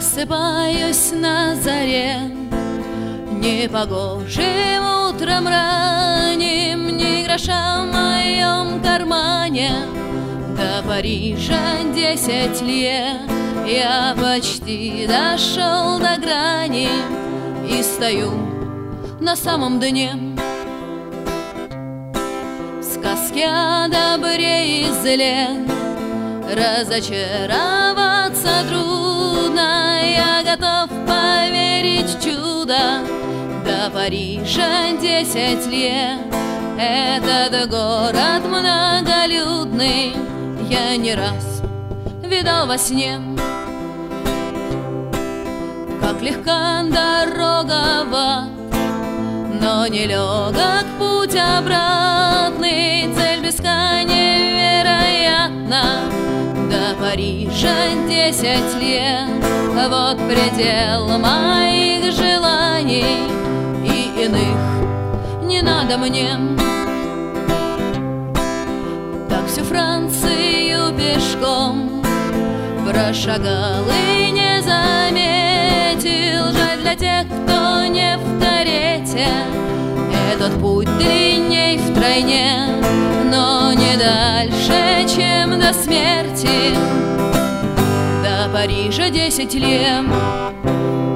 Просыпаюсь на заре, непогожим утром ранним, ни гроша в моем кармане. До Парижа 10 лет, я почти дошел до грани и стою на самом дне. Сказки о добре и зле разочароваться трудно. Я готов поверить в чудо. До Парижа 10 лет, этот город многолюдный я не раз видал во сне. Как легка дорога в ад, но нелегок путь обратный. Цель близка невероятна. До Парижа 10 лет, вот предел моих желаний, и иных не надо мне. Так всю Францию пешком прошагал и не заметил. Жаль для тех, кто не в карете, этот путь длинней втройне, но не дальше, чем до смерти. До Парижа 10 лет.